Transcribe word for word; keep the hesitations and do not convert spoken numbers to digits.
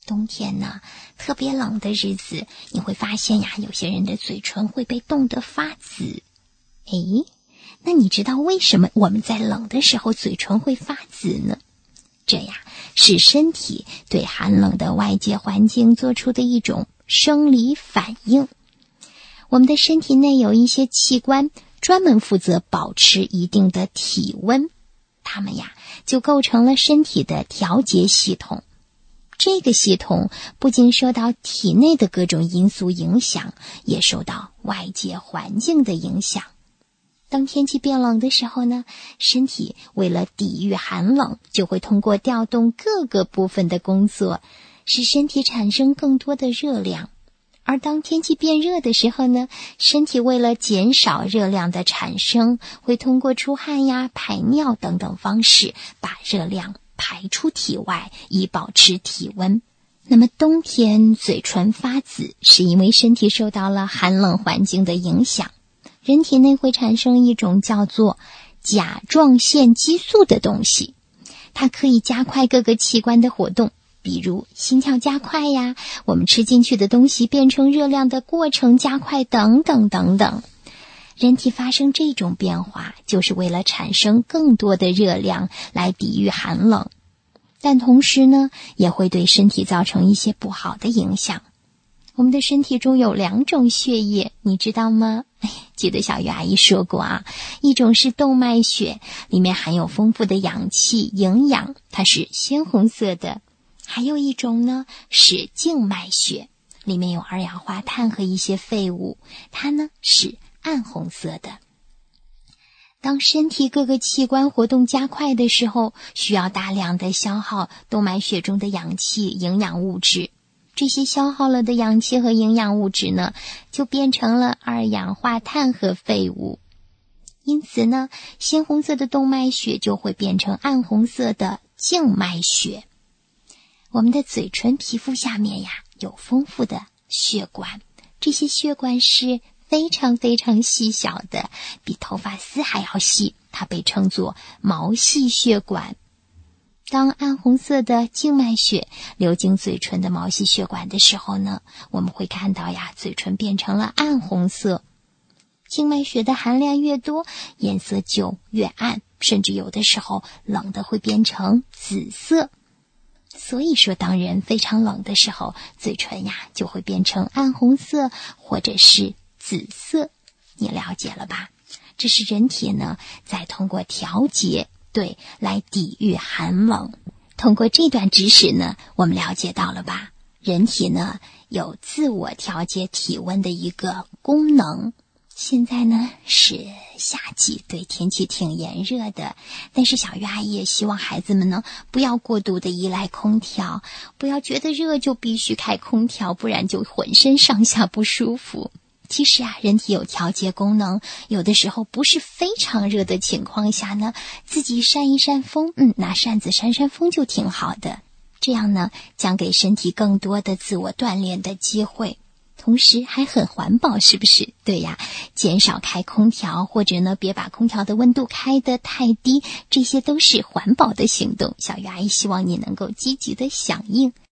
冬天呢，特别冷的日子，你会发现呀，有些人的嘴唇会被冻得发紫。诶，那你知道为什么我们在冷的时候嘴唇会发紫呢？这呀，是身体对寒冷的外界环境做出的一种生理反应。我们的身体内有一些器官专门负责保持一定的体温，它们呀就构成了身体的调节系统。这个系统不仅受到体内的各种因素影响，也受到外界环境的影响。当天气变冷的时候呢，身体为了抵御寒冷，就会通过调动各个部分的工作，使身体产生更多的热量。而当天气变热的时候呢，身体为了减少热量的产生，会通过出汗呀、排尿等等方式，把热量排出体外，以保持体温。那么冬天嘴唇发紫，是因为身体受到了寒冷环境的影响。人体内会产生一种叫做甲状腺激素的东西，它可以加快各个器官的活动，比如心跳加快呀，我们吃进去的东西变成热量的过程加快等等等等。人体发生这种变化，就是为了产生更多的热量来抵御寒冷，但同时呢，也会对身体造成一些不好的影响。我们的身体中有两种血液，你知道吗？哎，记得小鱼阿姨说过啊，一种是动脉血，里面含有丰富的氧气、营养，它是鲜红色的。还有一种呢是静脉血，里面有二氧化碳和一些废物，它呢是暗红色的。当身体各个器官活动加快的时候，需要大量的消耗动脉血中的氧气、营养物质。这些消耗了的氧气和营养物质呢，就变成了二氧化碳和废物。因此呢，鲜红色的动脉血就会变成暗红色的静脉血。我们的嘴唇皮肤下面呀，有丰富的血管，这些血管是非常非常细小的，比头发丝还要细，它被称作毛细血管。当暗红色的静脉血流经嘴唇的毛细血管的时候呢，我们会看到呀，嘴唇变成了暗红色。静脉血的含量越多，颜色就越暗，甚至有的时候冷的会变成紫色。所以说，当人非常冷的时候，嘴唇呀就会变成暗红色或者是紫色。你了解了吧？这是人体呢在通过调节，对，来抵御寒冷。通过这段知识呢，我们了解到了吧？人体呢有自我调节体温的一个功能。现在呢是夏季，对，天气挺炎热的，但是小鱼阿姨也希望孩子们呢不要过度的依赖空调，不要觉得热就必须开空调，不然就浑身上下不舒服。其实啊，人体有调节功能，有的时候不是非常热的情况下呢，自己扇一扇风，嗯，拿扇子扇扇风就挺好的。这样呢，将给身体更多的自我锻炼的机会，同时还很环保，是不是？对呀，减少开空调，或者呢，别把空调的温度开得太低，这些都是环保的行动。小鱼阿姨希望你能够积极的响应。